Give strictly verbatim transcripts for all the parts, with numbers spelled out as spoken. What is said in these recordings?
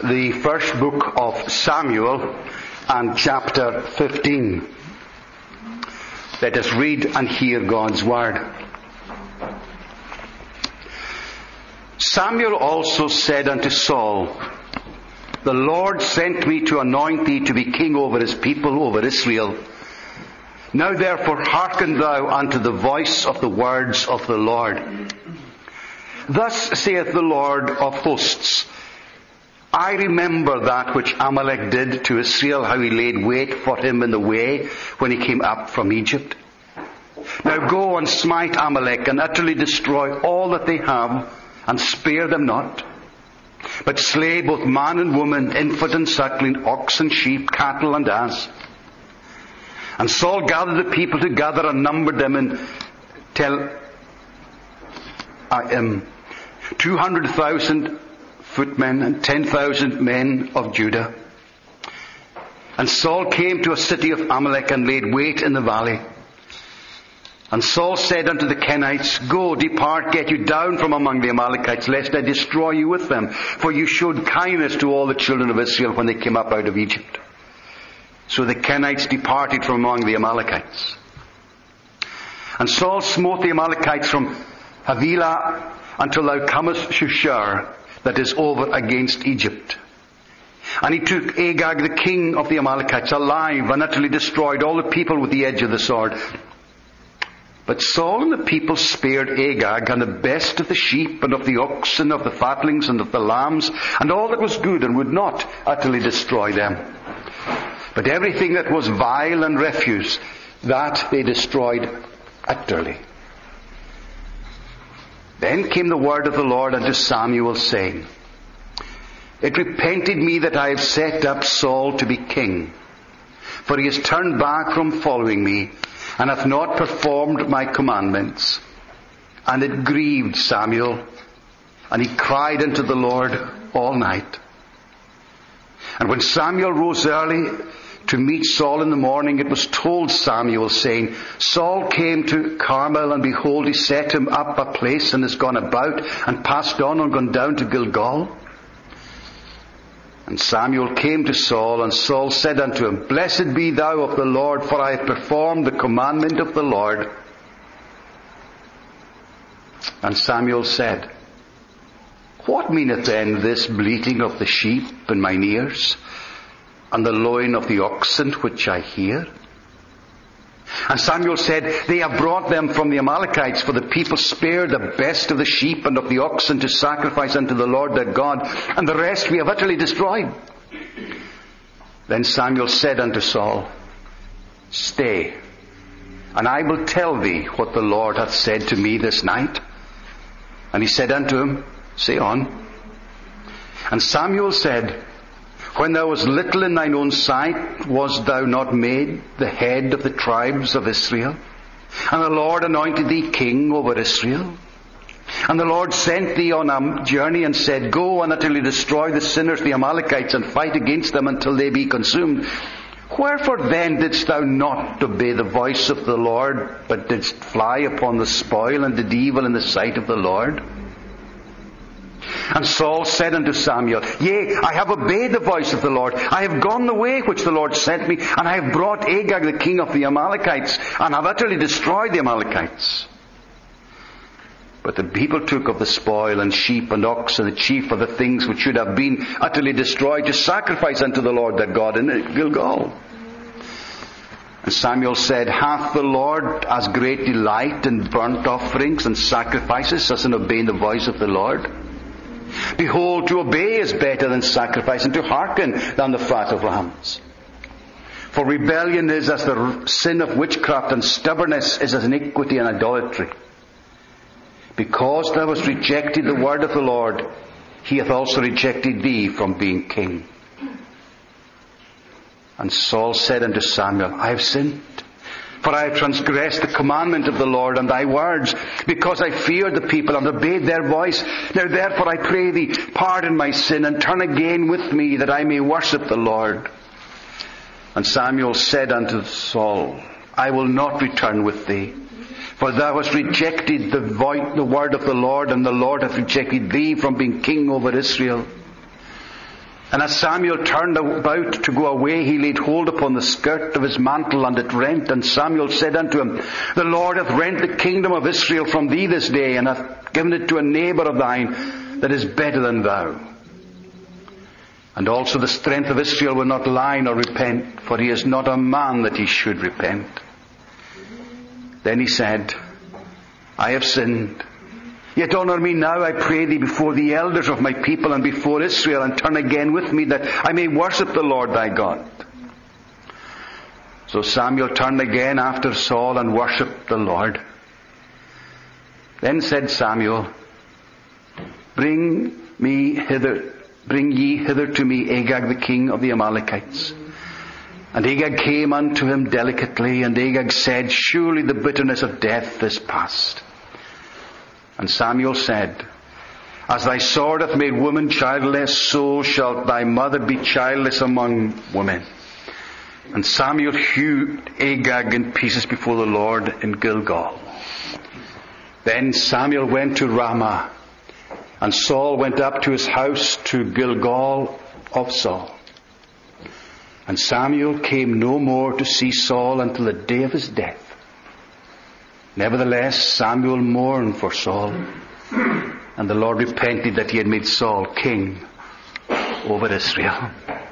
the first book of Samuel and chapter fifteen. Let us read and hear God's word. Samuel also said unto Saul, The Lord sent me to anoint thee to be king over his people, over Israel. Now therefore hearken thou unto the voice of the words of the Lord. Thus saith the Lord of hosts, I remember that which Amalek did to Israel, how he laid wait for him in the way when he came up from Egypt. Now go and smite Amalek and utterly destroy all that they have, and spare them not, but slay both man and woman, infant and suckling, ox and sheep, cattle and ass. And Saul gathered the people together and numbered them in Tel um, two hundred thousand footmen and ten thousand men of Judah. And Saul came to a city of Amalek and laid wait in the valley. And Saul said unto the Kenites, Go, depart, get you down from among the Amalekites, lest I destroy you with them. For you showed kindness to all the children of Israel when they came up out of Egypt. So the Kenites departed from among the Amalekites. And Saul smote the Amalekites from Havilah until thou comest to Shur, that is over against Egypt. And he took Agag the king of the Amalekites alive, and utterly destroyed all the people with the edge of the sword. But Saul and the people spared Agag and the best of the sheep and of the oxen, of the fatlings and of the lambs, and all that was good, and would not utterly destroy them. But everything that was vile and refuse, that they destroyed utterly. Then came the word of the Lord unto Samuel, saying, It repented me that I have set up Saul to be king, for he has turned back from following me, and hath not performed my commandments. And it grieved Samuel, and he cried unto the Lord all night. And when Samuel rose early to meet Saul in the morning, it was told Samuel, saying, Saul came to Carmel, and behold, he set him up a place, and is gone about, and passed on, and gone down to Gilgal. And Samuel came to Saul, and Saul said unto him, Blessed be thou of the Lord, for I have performed the commandment of the Lord. And Samuel said, What meaneth then this bleating of the sheep in mine ears, and the lowing of the oxen which I hear? And Samuel said, They have brought them from the Amalekites, for the people spared the best of the sheep and of the oxen to sacrifice unto the Lord their God, and the rest we have utterly destroyed. Then Samuel said unto Saul, Stay, and I will tell thee what the Lord hath said to me this night. And he said unto him, Say on. And Samuel said, When thou wast little in thine own sight, wast thou not made the head of the tribes of Israel? And the Lord anointed thee king over Israel? And the Lord sent thee on a journey and said, Go and utterly destroy the sinners, the Amalekites, and fight against them until they be consumed. Wherefore then didst thou not obey the voice of the Lord, but didst fly upon the spoil, and did evil in the sight of the Lord? And Saul said unto Samuel, Yea, I have obeyed the voice of the Lord. I have gone the way which the Lord sent me, and I have brought Agag the king of the Amalekites, and have utterly destroyed the Amalekites. But the people took of the spoil, and sheep and ox, and the chief of the things which should have been utterly destroyed, to sacrifice unto the Lord their God in Gilgal. And Samuel said, Hath the Lord as great delight in burnt offerings and sacrifices as in obeying the voice of the Lord? Behold, to obey is better than sacrifice, and to hearken than the fat of lambs. For rebellion is as the sin of witchcraft, and stubbornness is as iniquity and idolatry. Because thou hast rejected the word of the Lord, he hath also rejected thee from being king. And Saul said unto Samuel, I have sinned, for I have transgressed the commandment of the Lord and thy words, because I feared the people and obeyed their voice. Now therefore I pray thee, pardon my sin, and turn again with me, that I may worship the Lord. And Samuel said unto Saul, I will not return with thee, For thou hast rejected the, voice, the word of the Lord, and the Lord hath rejected thee from being king over Israel. And as Samuel turned about to go away, he laid hold upon the skirt of his mantle, and it rent. And Samuel said unto him, The Lord hath rent the kingdom of Israel from thee this day, and hath given it to a neighbour of thine that is better than thou. And also the strength of Israel will not lie nor repent, for he is not a man that he should repent. Then he said, I have sinned. Yet honour me now, I pray thee, before the elders of my people and before Israel, and turn again with me, that I may worship the Lord thy God. So Samuel turned again after Saul and worshipped the Lord. Then said Samuel, Bring me hither, bring ye hither to me Agag the king of the Amalekites. And Agag came unto him delicately, and Agag said, Surely the bitterness of death is past. And Samuel said, As thy sword hath made woman childless, so shalt thy mother be childless among women. And Samuel hewed Agag in pieces before the Lord in Gilgal. Then Samuel went to Ramah, and Saul went up to his house to Gilgal of Saul. And Samuel came no more to see Saul until the day of his death. Nevertheless, Samuel mourned for Saul, and the Lord repented that he had made Saul king over Israel.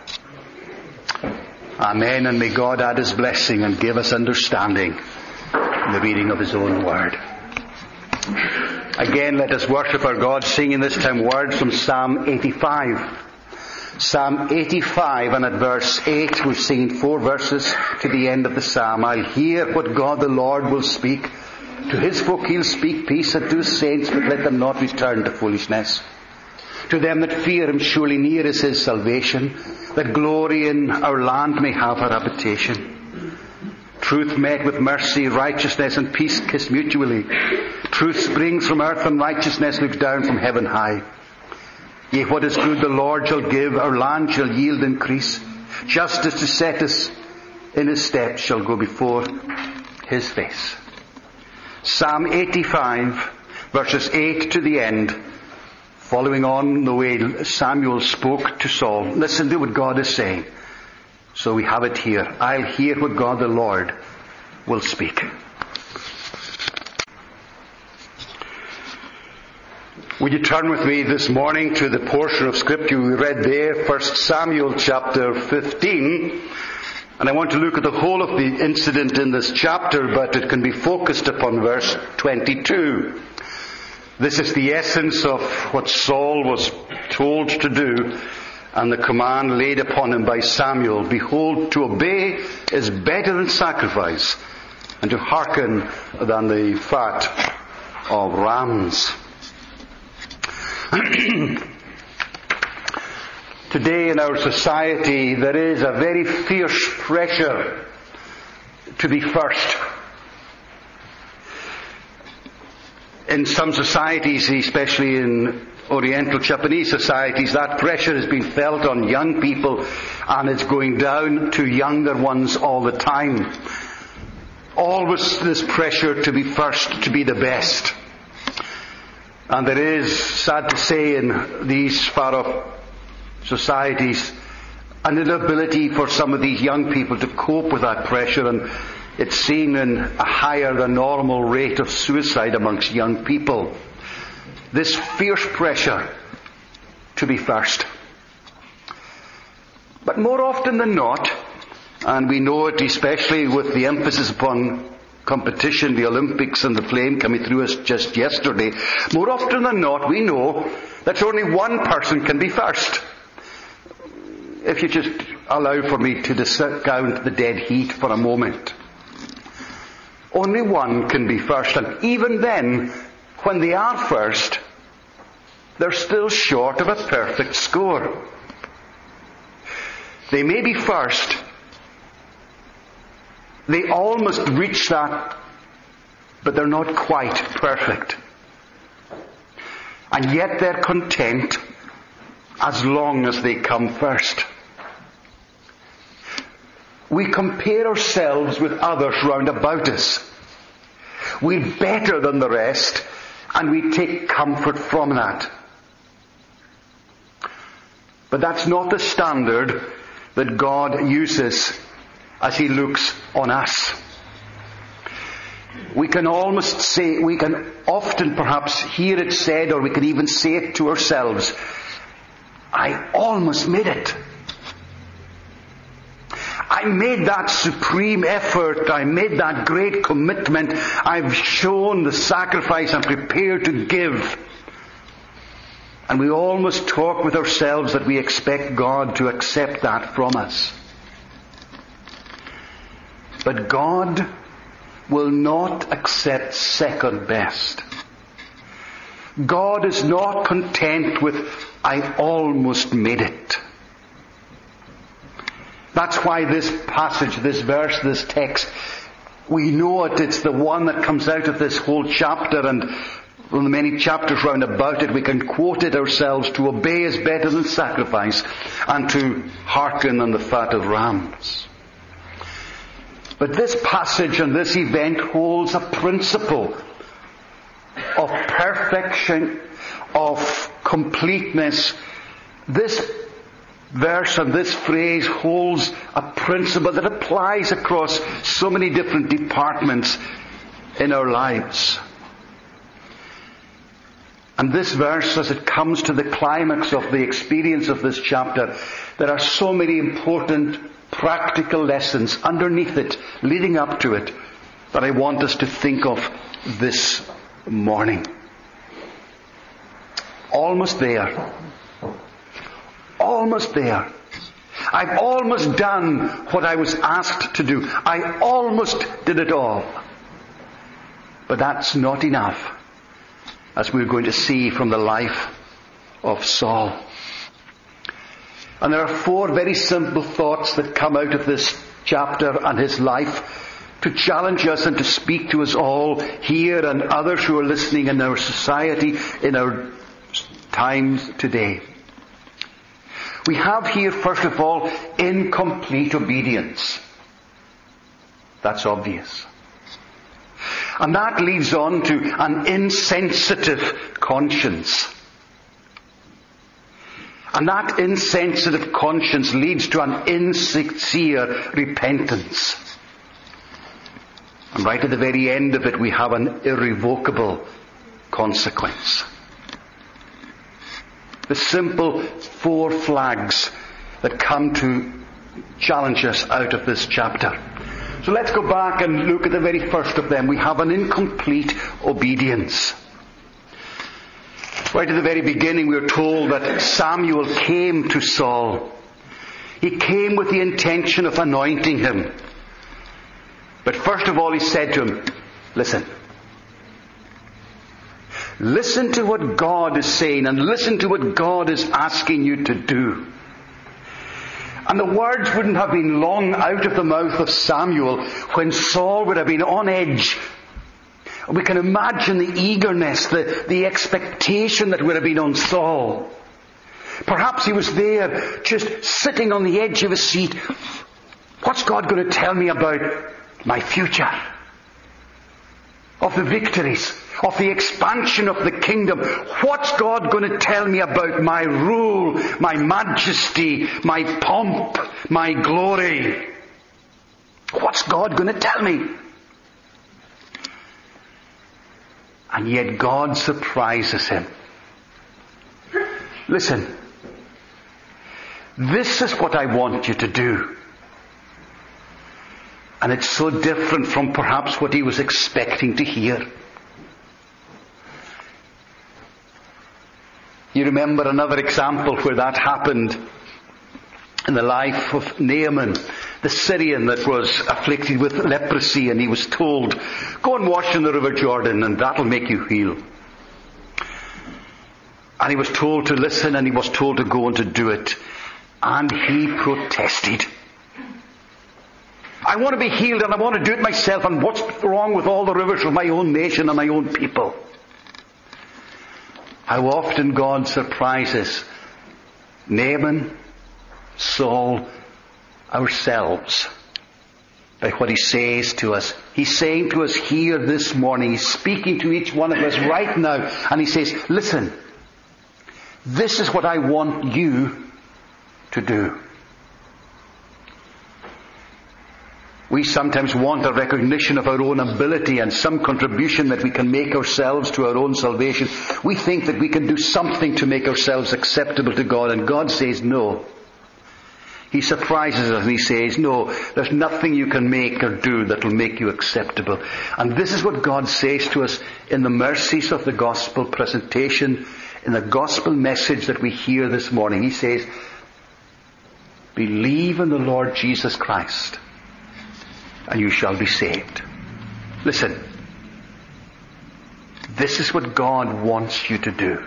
Amen, and may God add his blessing and give us understanding in the reading of his own word. Again, let us worship our God, singing this time words from Psalm eighty-five. Psalm eighty-five, and at verse eight, we've seen four verses to the end of the psalm. I'll hear what God the Lord will speak. To his folk he'll speak peace, and to his saints, but let them not return to foolishness. To them that fear him, surely near is his salvation, that glory in our land may have her habitation. Truth met with mercy, righteousness and peace kiss mutually. Truth springs from earth, and righteousness looks down from heaven high. Yea, what is good the Lord shall give, our land shall yield increase. Justice to set us in his steps shall go before his face. Psalm eighty-five, verses eight to the end, following on the way Samuel spoke to Saul. Listen to what God is saying. So we have it here. I'll hear what God the Lord will speak. Would you turn with me this morning to the portion of Scripture we read there, First Samuel chapter fifteen. And I want to look at the whole of the incident in this chapter, but it can be focused upon verse twenty-two. This is the essence of what Saul was told to do, and the command laid upon him by Samuel. Behold, to obey is better than sacrifice, and to hearken than the fat of rams. Today in our society there is a very fierce pressure to be first. In some societies, especially in Oriental Japanese societies, that pressure has been felt on young people, and it's going down to younger ones all the time. Always this pressure to be first, to be the best. And there is, sad to say, in these far-off societies, an inability for some of these young people to cope with that pressure, and it's seen in a higher than normal rate of suicide amongst young people. This fierce pressure to be first. But more often than not, and we know it especially with the emphasis upon competition, the Olympics and the flame coming through us just yesterday, more often than not we know that only one person can be first. If you just allow for me to discount the dead heat for a moment. Only one can be first, and even then, when they are first, they're still short of a perfect score. They may be first. They almost reach that, but they're not quite perfect. And yet they're content as long as they come first. We compare ourselves with others round about us. We're better than the rest, and we take comfort from that. But that's not the standard that God uses as He looks on us. We can almost say, we can often perhaps hear it said, or we can even say it to ourselves, I almost made it. I made that supreme effort. I made that great commitment. I've shown the sacrifice I'm prepared to give. And we almost talk with ourselves that we expect God to accept that from us. But God will not accept second best. God is not content with, I almost made it. That's why this passage, this verse, this text, we know it. It's the one that comes out of this whole chapter, and from the many chapters round about it, we can quote it ourselves. To obey is better than sacrifice, and to hearken on the fat of rams. But this passage and this event holds a principle of perfection, of completeness. This verse and this phrase holds a principle that applies across so many different departments in our lives. And this verse, as it comes to the climax of the experience of this chapter, there are so many important practical lessons underneath it, leading up to it, that I want us to think of this morning. Almost there. Almost there. I've almost done what I was asked to do. I almost did it all. But that's not enough, as we're going to see from the life of Saul. And there are four very simple thoughts that come out of this chapter and his life to challenge us and to speak to us all here and others who are listening in our society, in our times today. We have here, first of all, incomplete obedience. That's obvious. And that leads on to an insensitive conscience. And that insensitive conscience leads to an insincere repentance. And right at the very end of it, we have an irrevocable consequence. The simple four flags that come to challenge us out of this chapter. So let's go back and look at the very first of them. We have an incomplete obedience. Right at the very beginning, we are told that Samuel came to Saul. He came with the intention of anointing him. But first of all, he said to him, listen. Listen to what God is saying, and listen to what God is asking you to do. And the words wouldn't have been long out of the mouth of Samuel when Saul would have been on edge. We can imagine the eagerness, the, the expectation that would have been on Saul. Perhaps he was there just sitting on the edge of his seat. What's God going to tell me about my future? Of the victories, of the expansion of the kingdom. What's God going to tell me about my rule, my majesty, my pomp, my glory? What's God going to tell me? And yet God surprises him. Listen, this is what I want you to do. And it's so different from perhaps what he was expecting to hear. You remember another example where that happened in the life of Naaman, the Syrian that was afflicted with leprosy, and he was told, go and wash in the river Jordan and that'll make you heal. And he was told to listen, and he was told to go and to do it. And he protested. I want to be healed and I want to do it myself, and what's wrong with all the rivers of my own nation and my own people? How often God surprises Naaman, Saul, ourselves by what he says to us. He's saying to us here this morning, he's speaking to each one of us right now, and he says, listen, this is what I want you to do. We sometimes want a recognition of our own ability and some contribution that we can make ourselves to our own salvation. We think that we can do something to make ourselves acceptable to God, and God says no. He surprises us and He says, no, there's nothing you can make or do that will make you acceptable. And this is what God says to us in the mercies of the gospel presentation, in the gospel message that we hear this morning. He says, believe in the Lord Jesus Christ, and you shall be saved. Listen, this is what God wants you to do.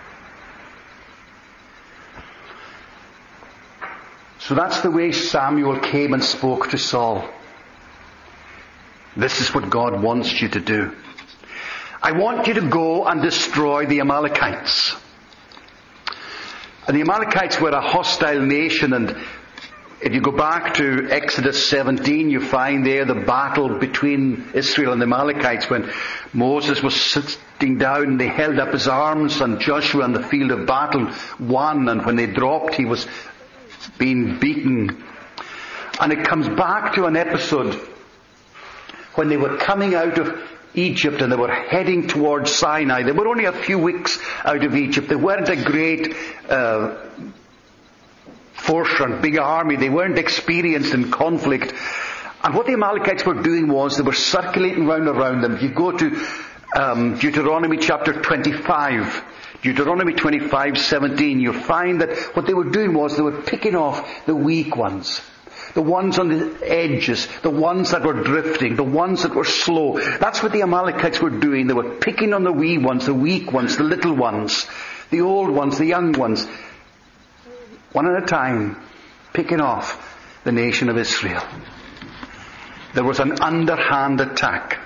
So that's the way Samuel came and spoke to Saul. This is what God wants you to do. I want you to go and destroy the Amalekites. And the Amalekites were a hostile nation, and if you go back to Exodus seventeen, you find there the battle between Israel and the Amalekites when Moses was sitting down and they held up his arms, and Joshua in the field of battle won, and when they dropped he was being beaten. And it comes back to an episode when they were coming out of Egypt and they were heading towards Sinai. They were only a few weeks out of Egypt. They weren't a great uh, force or big army. They weren't experienced in conflict. And what the Amalekites were doing was they were circulating round around them. If you go to um, Deuteronomy chapter twenty-five, Deuteronomy twenty-five seventeen, you'll find that what they were doing was they were picking off the weak ones. The ones on the edges, the ones that were drifting, the ones that were slow. That's what the Amalekites were doing. They were picking on the wee ones, the weak ones, the little ones, the old ones, the young ones. One at a time, picking off the nation of Israel. There was an underhand attack.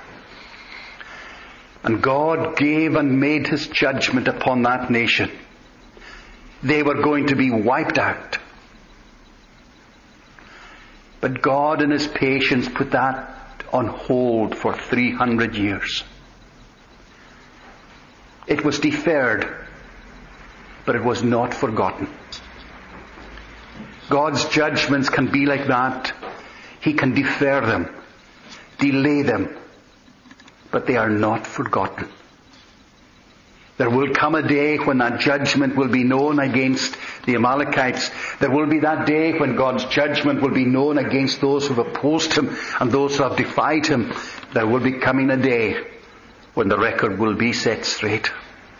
And God gave and made His judgment upon that nation. They were going to be wiped out. But God in His patience put that on hold for three hundred years. It was deferred, but it was not forgotten. God's judgments can be like that. He can defer them, delay them, but they are not forgotten. There will come a day when that judgment will be known against the Amalekites. There will be that day when God's judgment will be known against those who have opposed Him and those who have defied Him. There will be coming a day when the record will be set straight.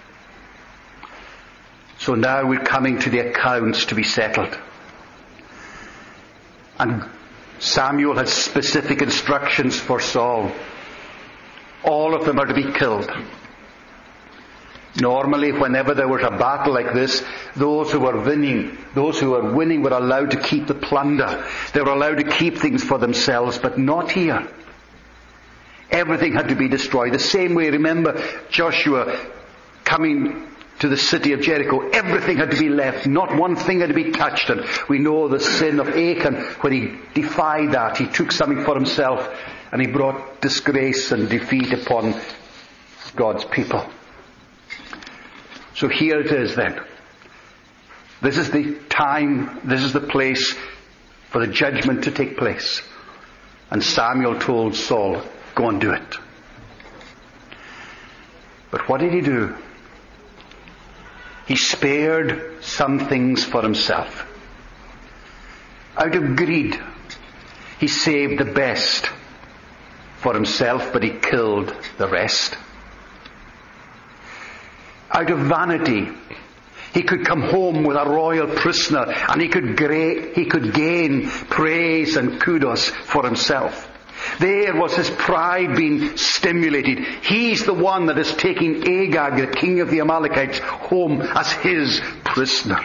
So now we're coming to the accounts to be settled. And Samuel has specific instructions for Saul. All of them are to be killed. Normally, whenever there was a battle like this, those who were winning, those who were winning were allowed to keep the plunder. They were allowed to keep things for themselves, but not here. Everything had to be destroyed. The same way, remember Joshua coming to the city of Jericho. Everything had to be left. Not one thing had to be touched. And we know the sin of Achan, when he defied that. He took something for himself and he brought disgrace and defeat upon God's people. So here it is then. This is the time, this is the place for the judgment to take place. And Samuel told Saul, go and do it. But what did he do? He spared some things for himself. Out of greed, he saved the best for himself, but he killed the rest. Out of vanity, he could come home with a royal prisoner and he could, gra- he could gain praise and kudos for himself. There was his pride being stimulated. He's the one that is taking Agag, the king of the Amalekites, home as his prisoner.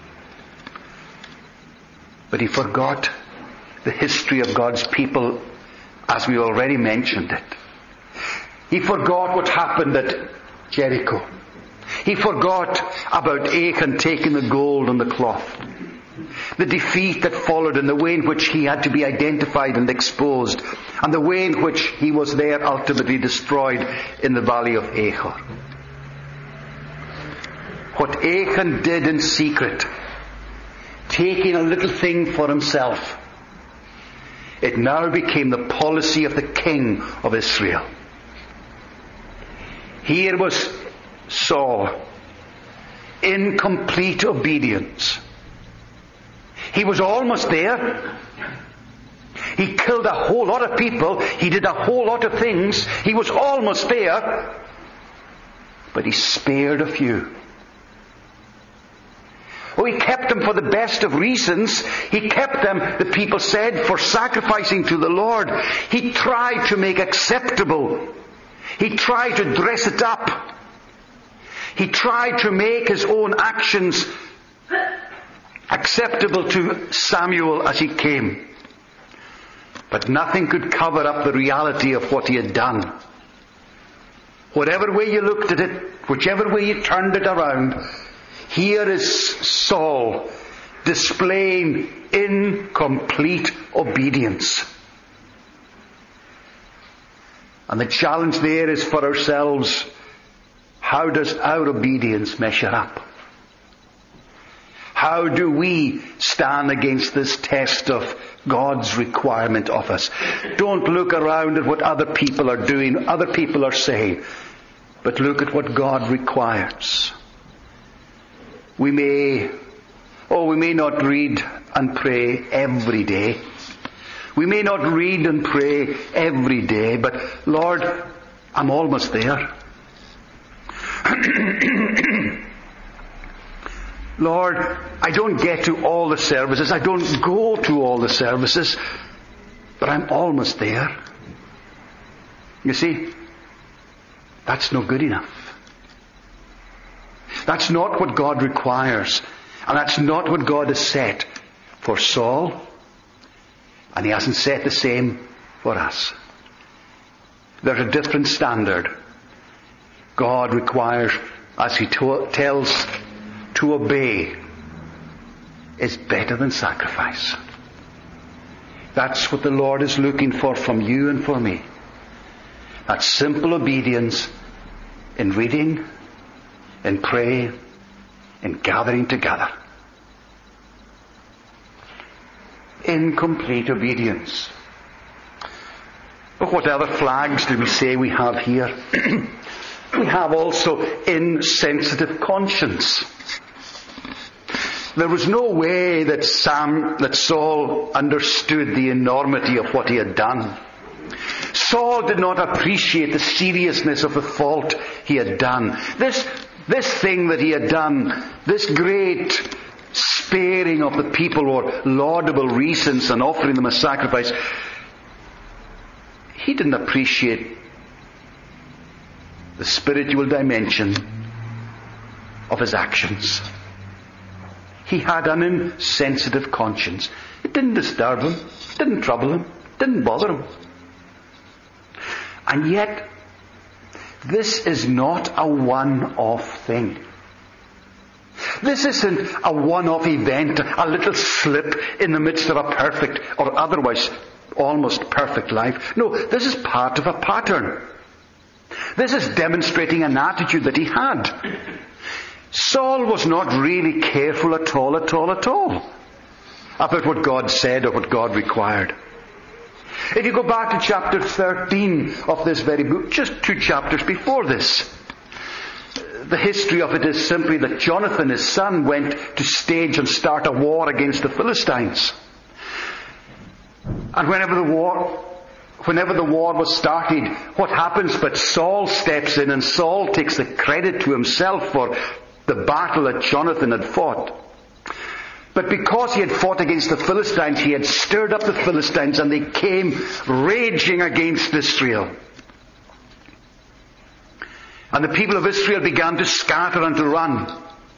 But he forgot the history of God's people as we already mentioned it. He forgot what happened at Jericho. He forgot about Achan taking the gold and the cloth. The defeat that followed and the way in which he had to be identified and exposed, and the way in which he was there ultimately destroyed in the valley of Achor. What Achan did in secret, taking a little thing for himself. It now became the policy of the king of Israel. Here was Saul in complete obedience. He was almost there. He killed a whole lot of people. He did a whole lot of things. He was almost there. But he spared a few. Oh, he kept them for the best of reasons. He kept them, the people said, for sacrificing to the Lord. He tried to make acceptable. He tried to dress it up. He tried to make his own actions acceptable to Samuel as he came. But nothing could cover up the reality of what he had done. Whatever way you looked at it, whichever way you turned it around, here is Saul displaying incomplete obedience. And the challenge there is for ourselves, how does our obedience measure up? How do we stand against this test of God's requirement of us? Don't look around at what other people are doing, other people are saying, but look at what God requires. We may, oh, we may not read and pray every day. We may not read and pray every day, but Lord, I'm almost there. Lord, I don't get to all the services. I don't go to all the services, but I'm almost there. You see, that's not good enough. That's not what God requires. And that's not what God has set for Saul. And He hasn't set the same for us. There's a different standard. God requires, as He to- tells, to obey is better than sacrifice. That's what the Lord is looking for from you and for me. That simple obedience in reading, in praying, in gathering together. Incomplete obedience. But what other flags do we say we have here? We have also insensitive conscience. There was no way that Sam, that Saul understood the enormity of what he had done. Saul did not appreciate the seriousness of the fault he had done. This, this thing that he had done, this great sparing of the people or laudable reasons and offering them a sacrifice, he didn't appreciate the spiritual dimension of his actions. He had an insensitive conscience. It didn't disturb him, it didn't trouble him, it didn't bother him. And yet, this is not a one-off thing. This isn't a one-off event, a little slip in the midst of a perfect or otherwise almost perfect life. No, this is part of a pattern. This is demonstrating an attitude that he had. Saul was not really careful at all, at all, at all about what God said or what God required. If you go back to chapter thirteen of this very book, just two chapters before this, the history of it is simply that Jonathan, his son, went to stage and start a war against the Philistines. And whenever the war, whenever the war was started, what happens but Saul steps in and Saul takes the credit to himself for the battle that Jonathan had fought. But because he had fought against the Philistines, he had stirred up the Philistines and they came raging against Israel. And the people of Israel began to scatter and to run.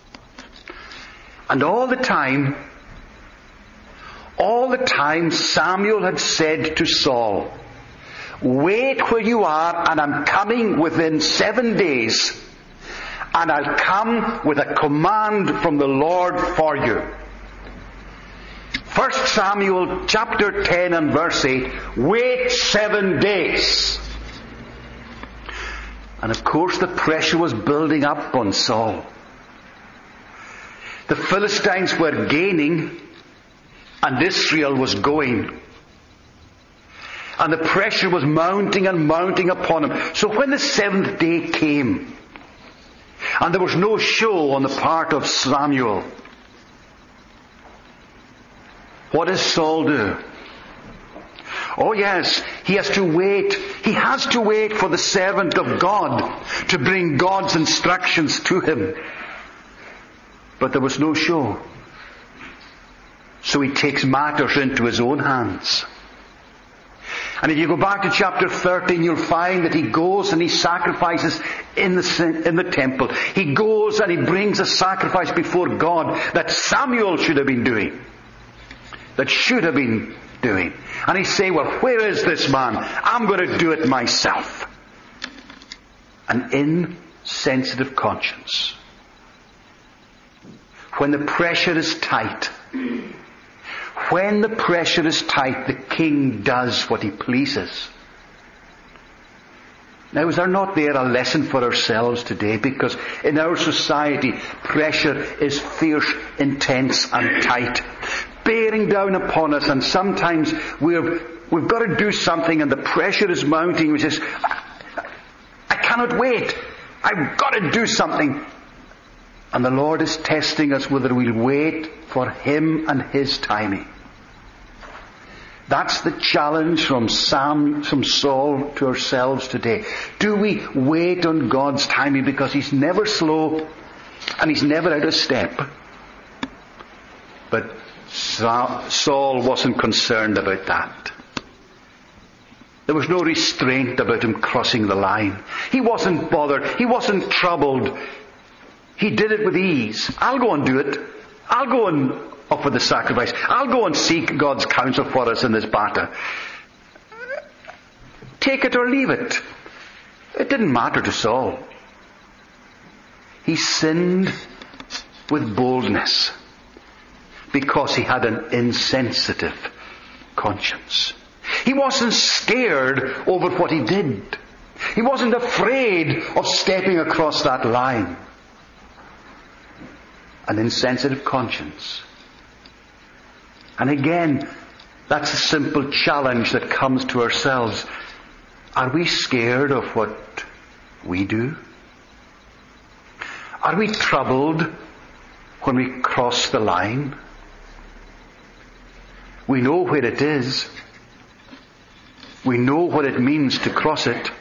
And all the time, all the time Samuel had said to Saul, "Wait where you are, and I'm coming within seven days, and I'll come with a command from the Lord for you." First Samuel chapter ten and verse eight, wait seven days. And of course the pressure was building up on Saul. The Philistines were gaining, And Israel was going. And the pressure was mounting and mounting upon him. So when the seventh day came, and there was no show on the part of Samuel, what does Saul do? Oh yes, he has to wait. He has to wait for the servant of God to bring God's instructions to him. But there was no show. So he takes matters into his own hands. And if you go back to chapter thirteen, you'll find that he goes and he sacrifices in the, in the temple. He goes and he brings a sacrifice before God that Samuel should have been doing. That should have been doing. And he's saying, well, where is this man? I'm going to do it myself. An insensitive conscience. When the pressure is tight, when the pressure is tight, the king does what he pleases. Now, is there not there a lesson for ourselves today? Because in our society, pressure is fierce, intense and tight, bearing down upon us, and sometimes we've, we've got to do something and the pressure is mounting, which is, I cannot wait. I've got to do something. And the Lord is testing us whether we'll wait for Him and His timing. That's the challenge from Sam, from Saul to ourselves today. Do we wait on God's timing? Because He's never slow and He's never out of step. But Saul wasn't concerned about that. There was no restraint about him crossing the line. He wasn't bothered. He wasn't troubled. He did it with ease. I'll go and do it. I'll go and offer the sacrifice. I'll go and seek God's counsel for us in this matter. Take it or leave it. It didn't matter to Saul. He sinned with boldness because he had an insensitive conscience. He wasn't scared over what he did. He wasn't afraid of stepping across that line. An insensitive conscience. And again, that's a simple challenge that comes to ourselves. Are we scared of what we do? Are we troubled when we cross the line? We know where it is. We know what it means to cross it.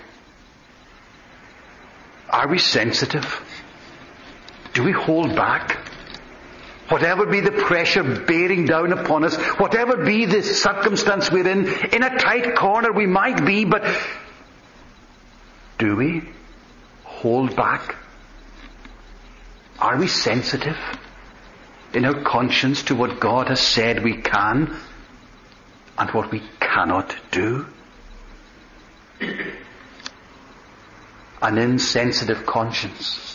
Are we sensitive? Do we hold back? Whatever be the pressure bearing down upon us, whatever be the circumstance we're in, in a tight corner we might be, but do we hold back? Are we sensitive in our conscience to what God has said we can and what we cannot do? An insensitive conscience.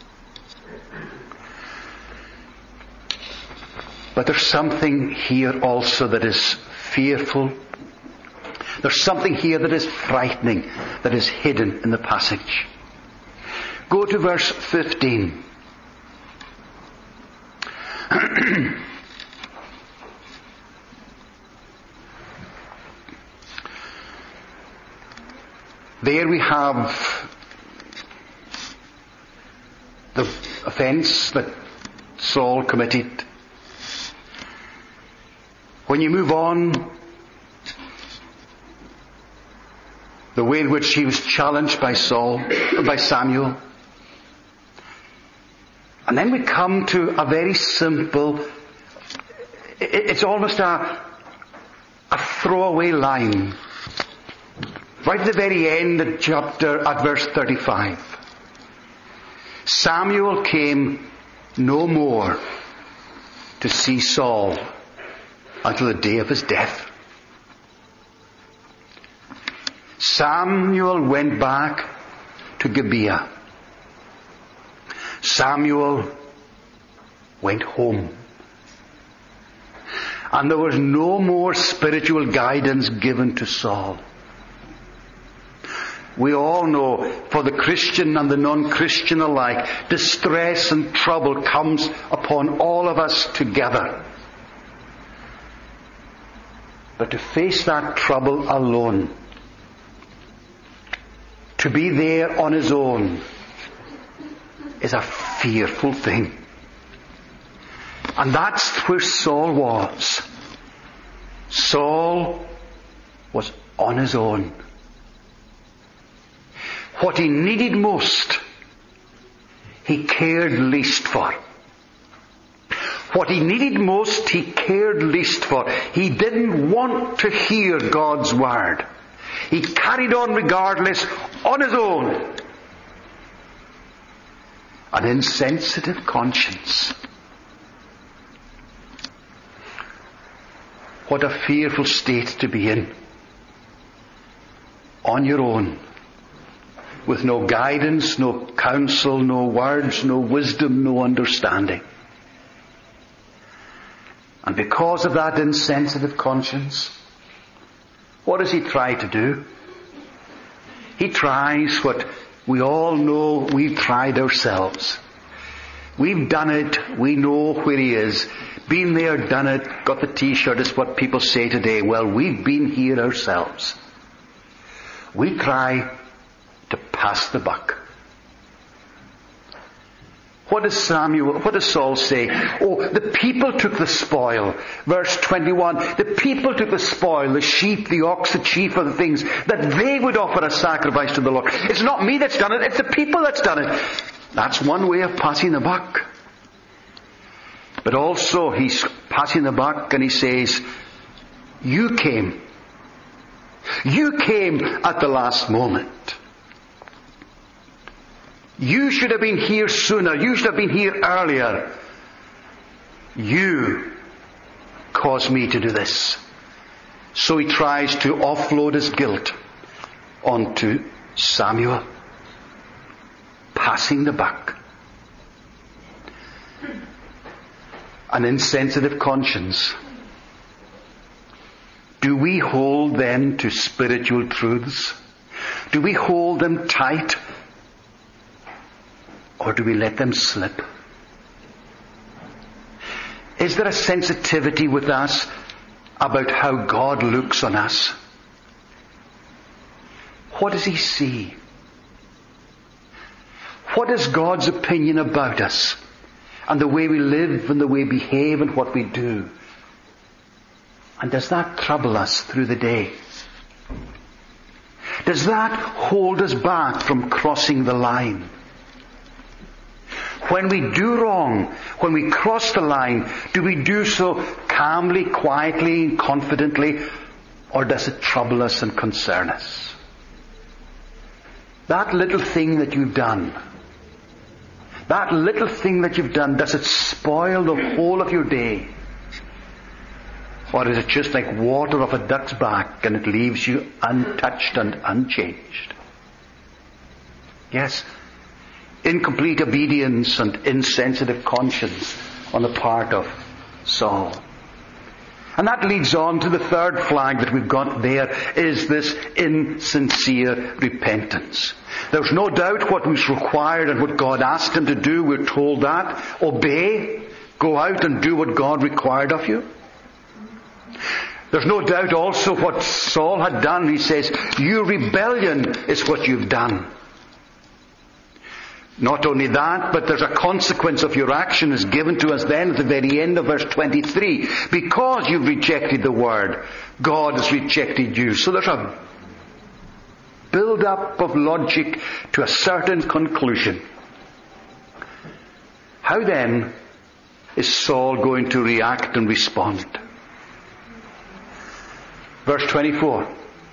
But there's something here also that is fearful. There's something here that is frightening, that is hidden in the passage. Go to verse fifteen. There we have the offence that Saul committed. When you move on, the way in which he was challenged by Saul, by Samuel. And then we come to a very simple, it's almost a, a throwaway line. Right at the very end of chapter, at verse thirty-five. Samuel came no more to see Saul until the day of his death. Samuel went back to Gibeah. Samuel went home. And there was no more spiritual guidance given to Saul. We all know, for the Christian and the non-Christian alike, distress and trouble comes upon all of us together. But to face that trouble alone, to be there on his own, is a fearful thing. And that's where Saul was. Saul was on his own. What he needed most, he cared least for. What he needed most, he cared least for. He didn't want to hear God's word. He carried on regardless, on his own. An insensitive conscience. What a fearful state to be in. On your own. With no guidance, no counsel, no words, no wisdom, no understanding. And because of that insensitive conscience, what does he try to do? He tries what we all know we've tried ourselves. We've done it. We know where he is. Been there, done it, got the t-shirt is what people say today. Well, we've been here ourselves. We try to pass the buck. What does Samuel, what does Saul say? Oh, the people took the spoil. Verse twenty-one, the people took the spoil, the sheep, the ox, the chief of the things, that they would offer a sacrifice to the Lord. It's not me that's done it, it's the people that's done it. That's one way of passing the buck. But also he's passing the buck and he says, you came. You came at the last moment. You should have been here sooner. You should have been here earlier. You caused me to do this. So he tries to offload his guilt onto Samuel. Passing the buck. An insensitive conscience. Do we hold them to spiritual truths? Do we hold them tight? Or do we let them slip? Is there a sensitivity with us about how God looks on us? What does he see? What is God's opinion about us? And the way we live and the way we behave and what we do? And does that trouble us through the day? Does that hold us back from crossing the line? When we do wrong, when we cross the line, do we do so calmly, quietly, and confidently, or does it trouble us and concern us? That little thing that you've done, that little thing that you've done, does it spoil the whole of your day? Or is it just like water off a duck's back and it leaves you untouched and unchanged? Yes. Incomplete obedience and insensitive conscience on the part of Saul. And that leads on to the third flag that we've got there, is this insincere repentance. There's no doubt what was required and what God asked him to do. We're told that. Obey. Go out and do what God required of you. There's no doubt also what Saul had done. He says, your rebellion is what you've done. Not only that, but there's a consequence of your action is given to us then at the very end of verse twenty-three. Because you've rejected the word, God has rejected you. So there's a build-up of logic to a certain conclusion. How then is Saul going to react and respond? Verse twenty-four.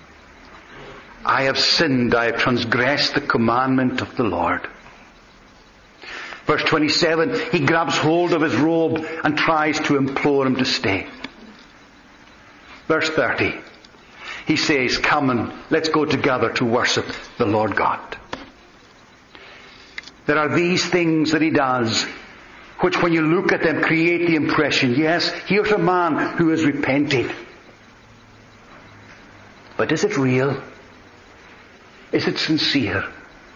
I have sinned, I have transgressed the commandment of the Lord. Verse twenty-seven, he grabs hold of his robe and tries to implore him to stay. Verse thirty, he says, come and let's go together to worship the Lord God. There are these things that he does, which when you look at them create the impression, yes, here's a man who has repented. But is it real? Is it sincere?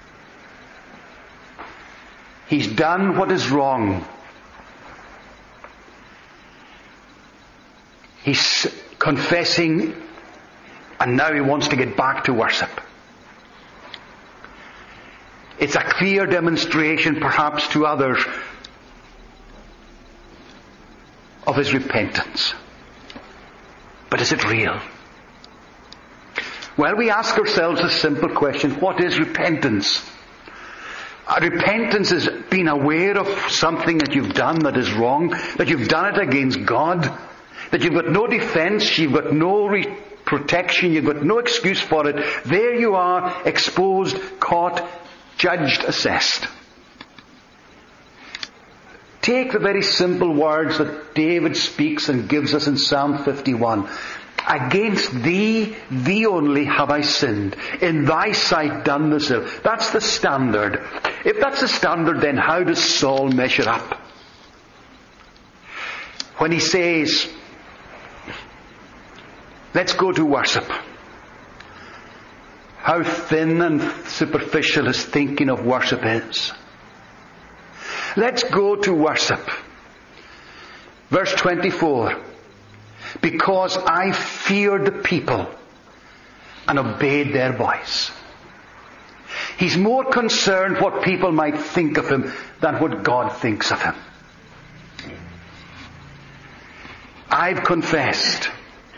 He's done what is wrong. He's, confessing, and now he wants to get back to worship. It's a clear demonstration, perhaps to others, of his repentance. But is it real? Well, we ask ourselves a simple question: what is repentance? Uh, repentance is being aware of something that you've done that is wrong, that you've done it against God, that you've got no defense, you've got no re- protection, you've got no excuse for it. There you are, exposed, caught, judged, assessed. Take the very simple words that David speaks and gives us in Psalm fifty-one. Against thee, thee only have I sinned. In thy sight done this ill. That's the standard. If that's the standard, then how does Saul measure up? When he says, let's go to worship. How thin and superficial his thinking of worship is. Let's go to worship. Verse twenty-four. Because I feared the people and obeyed their voice. He's more concerned what people might think of him than what God thinks of him. I've confessed.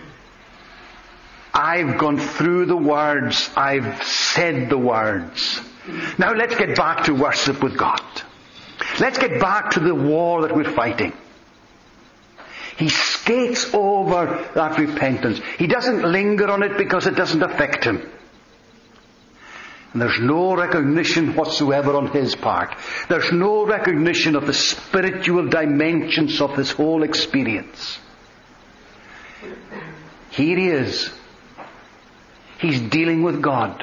I've gone through the words. I've said the words. Now let's get back to worship with God. Let's get back to the war that we're fighting. He skates over that repentance. He doesn't linger on it because it doesn't affect him. And there's no recognition whatsoever on his part. There's no recognition of the spiritual dimensions of this whole experience. Here he is. He's dealing with God.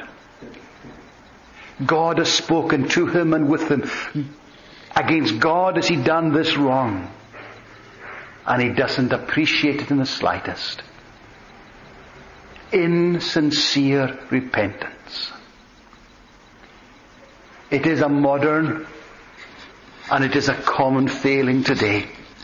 God has spoken to him and with him. Against God has he done this wrong. And he doesn't appreciate it in the slightest. Insincere repentance. It is a modern and it is a common failing today.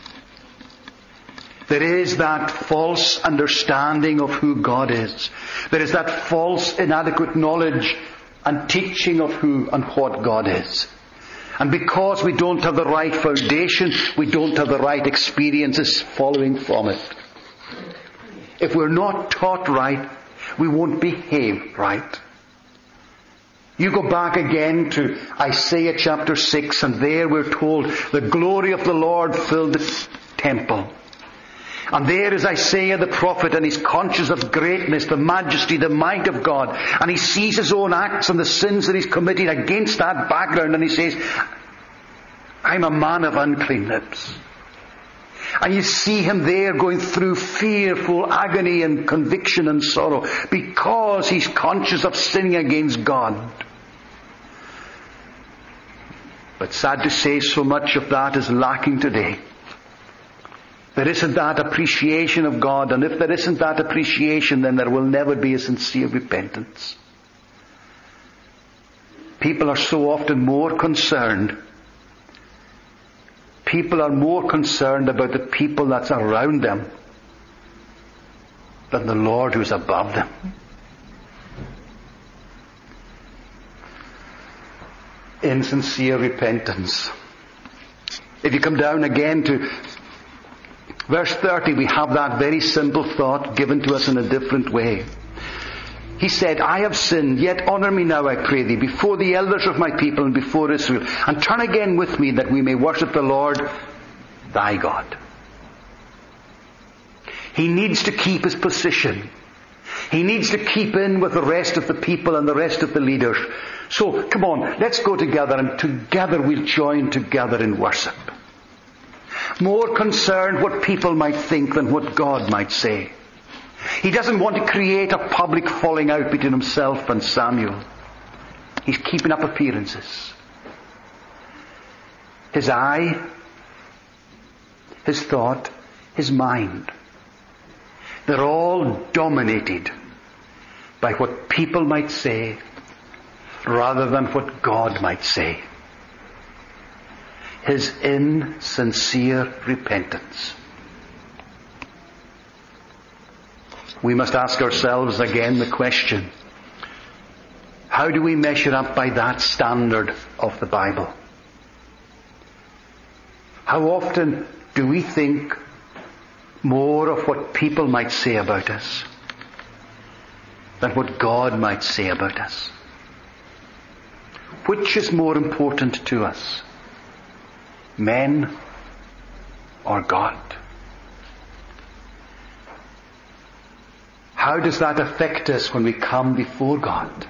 There is that false understanding of who God is. There is that false, inadequate knowledge and teaching of who and what God is. And because we don't have the right foundation, we don't have the right experiences following from it. If we're not taught right, we won't behave right. You go back again to Isaiah chapter six, and there we're told the glory of the Lord filled the temple. And there is Isaiah the prophet, and he's conscious of greatness, the majesty, the might of God. And he sees his own acts and the sins that he's committed against that background, and he says, I'm a man of unclean lips. And you see him there going through fearful agony and conviction and sorrow because he's conscious of sinning against God. But sad to say, so much of that is lacking today. There isn't that appreciation of God, and if there isn't that appreciation, then there will never be a sincere repentance. People are so often more concerned. People are more concerned about the people that's around them than the Lord who's above them. Insincere repentance. If you come down again to verse thirty, we have that very simple thought given to us in a different way. He said, I have sinned, yet honour me now, I pray thee, before the elders of my people and before Israel, and turn again with me that we may worship the Lord thy God. He needs to keep his position. He needs to keep in with the rest of the people and the rest of the leaders. So, come on, let's go together, and together we'll join together in worship. More concerned what people might think than what God might say. He doesn't want to create a public falling out between himself and Samuel. He's keeping up appearances. His eye, his thought, his mind, they're all dominated by what people might say rather than what God might say. His insincere repentance. we must ask ourselves again the question, how do we measure up by that standard of the Bible? How often do we think more of what people might say about us than what God might say about us? Which is more important to us, men or God? How does that affect us when we come before God?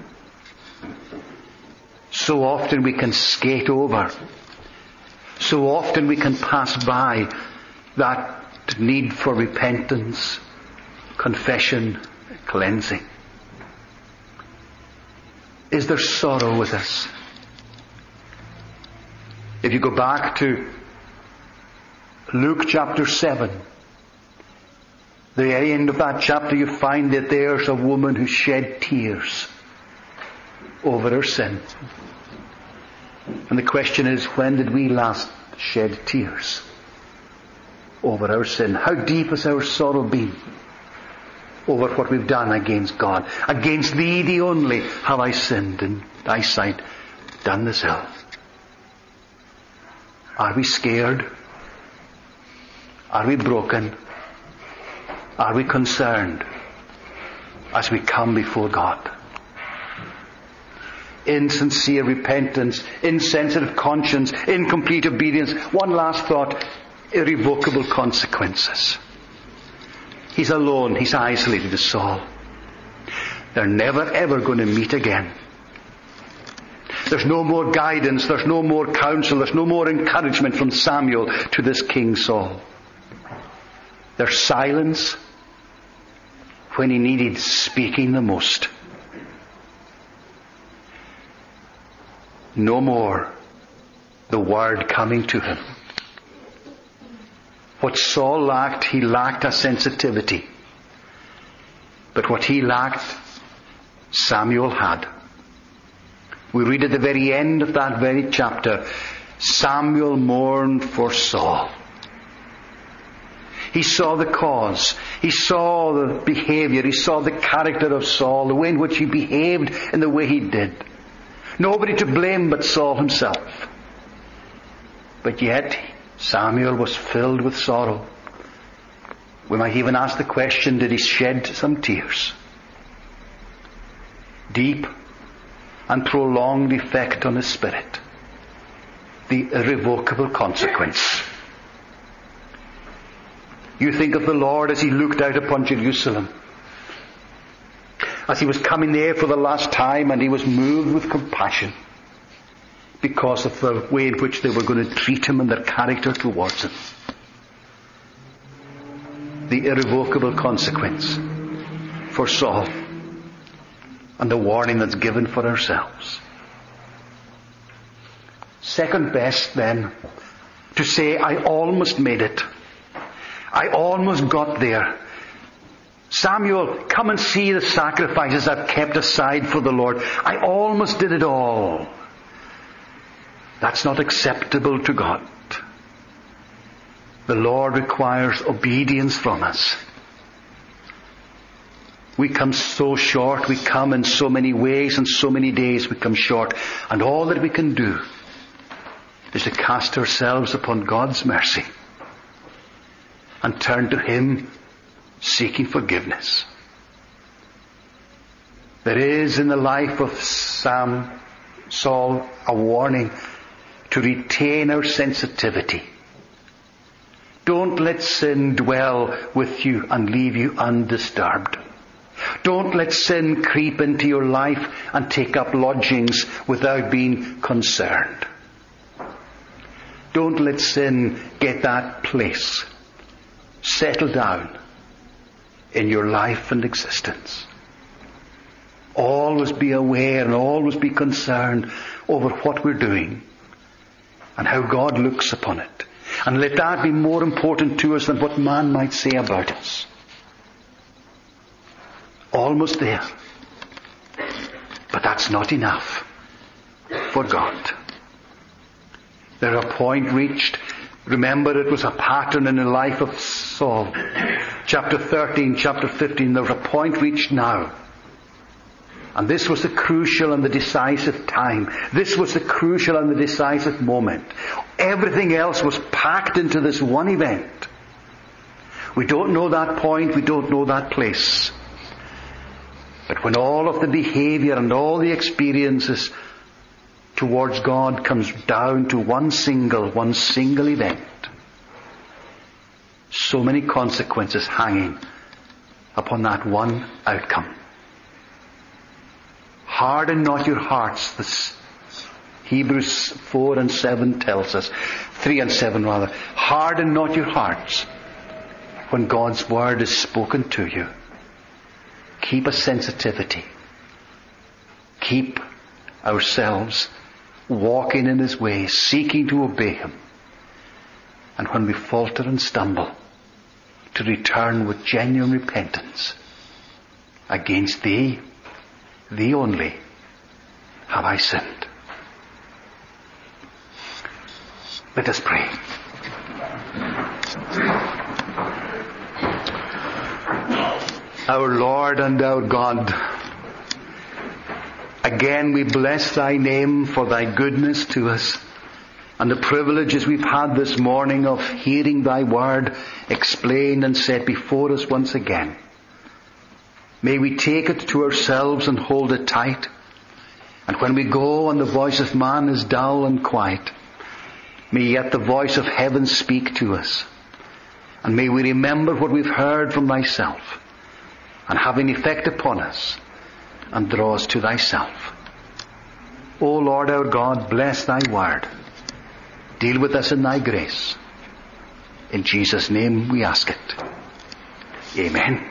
So often we can skate over. So often we can pass by that need for repentance, confession, cleansing. Is there sorrow with us? If you go back to Luke chapter seven, the end of that chapter, you find that there's a woman who shed tears over her sin. And the question is, when did we last shed tears over our sin? How deep has our sorrow been over what we've done against God? Against Thee, the only, have I sinned in Thy sight, done this ill. Are we scared? Are we broken? Are we concerned as we come before God? Insincere repentance, insensitive conscience, incomplete obedience. One last thought, irrevocable consequences. He's alone, he's isolated as Saul. They're never ever going to meet again. There's no more guidance, there's no more counsel, there's no more encouragement from Samuel to this King Saul. There's silence when he needed speaking the most. No more the word coming to him. What Saul lacked, he lacked a sensitivity. But what he lacked, Samuel had. We read at the very end of that very chapter, Samuel mourned for Saul. He saw the cause. He saw the behavior. He saw the character of Saul, the way in which he behaved in the way he did. Nobody to blame but Saul himself. But yet, Samuel was filled with sorrow. We might even ask the question, did he shed some tears? Deep and prolonged effect on his spirit. The irrevocable consequence. You think of the Lord as he looked out upon Jerusalem, as he was coming there for the last time, and he was moved with compassion because of the way in which they were going to treat him and their character towards him. The irrevocable consequence for Saul, and the warning that's given for ourselves. Second best then, to say, I almost made it. I almost got there. Samuel, come and see the sacrifices I've kept aside for the Lord. I almost did it all. That's not acceptable to God. The Lord requires obedience from us. We come so short, we come in so many ways and so many days we come short. And all that we can do is to cast ourselves upon God's mercy and turn to Him seeking forgiveness. There is in the life of Sam, Saul, a warning to retain our sensitivity. Don't let sin dwell with you and leave you undisturbed. Don't let sin creep into your life and take up lodgings without being concerned. Don't let sin get that place. Settle down in your life and existence. Always be aware and always be concerned over what we're doing and how God looks upon it. And let that be more important to us than what man might say about us. Almost there. But that's not enough for God. There's a point reached Remember, it was a pattern in the life of Saul. Chapter thirteen, chapter fifteen, there was a point reached now. And this was the crucial and the decisive time. This was the crucial and the decisive moment. Everything else was packed into this one event. We don't know that point, we don't know that place. But when all of the behavior and all the experiences towards God comes down to one single, one single event, so many consequences hanging upon that one outcome. Harden not your hearts, this Hebrews four and seven tells us. three and seven rather. Harden not your hearts when God's word is spoken to you. Keep a sensitivity. Keep ourselves walking in His ways, seeking to obey Him. And when we falter and stumble, to return with genuine repentance. Against Thee, Thee only, have I sinned. Let us pray. Our Lord and our God, again we bless Thy name for Thy goodness to us and the privileges we've had this morning of hearing Thy word explained and set before us once again. May we take it to ourselves and hold it tight. And when we go and the voice of man is dull and quiet, may yet the voice of heaven speak to us. And may we remember what we've heard from Thyself and have an effect upon us and draw us to Thyself. O Lord our God, bless Thy word. Deal with us in Thy grace. In Jesus' name we ask it. Amen.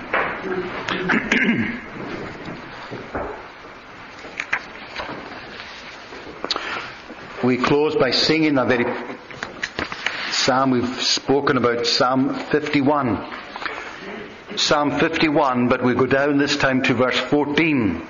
We close by singing a very psalm. We've spoken about Psalm fifty-one. Psalm fifty-one, but we go down this time to verse fourteen.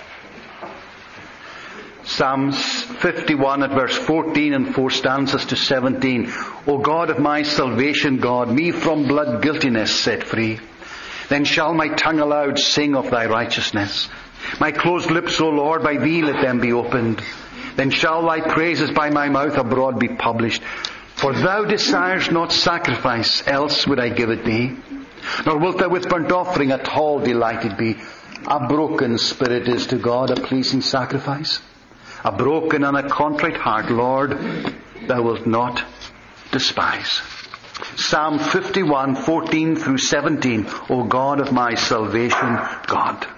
Psalm fifty-one at verse fourteen and four stanzas to seventeen. O God of my salvation, God, me from blood guiltiness set free. Then shall my tongue aloud sing of Thy righteousness. My closed lips, O Lord, by Thee let them be opened. Then shall Thy praises by my mouth abroad be published. For Thou desirest not sacrifice, else would I give it Thee. Nor wilt Thou with burnt offering at all delighted be. A broken spirit is to God a pleasing sacrifice. A broken and a contrite heart, Lord, Thou wilt not despise. Psalm fifty-one, fourteen through seventeen. O God of my salvation, God.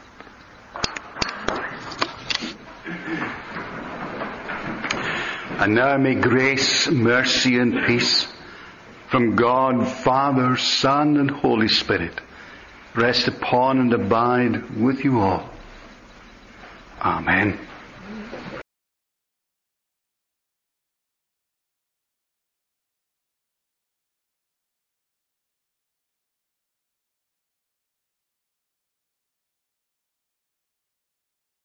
And now may grace, mercy and peace from God, Father, Son and Holy Spirit rest upon and abide with you all. Amen.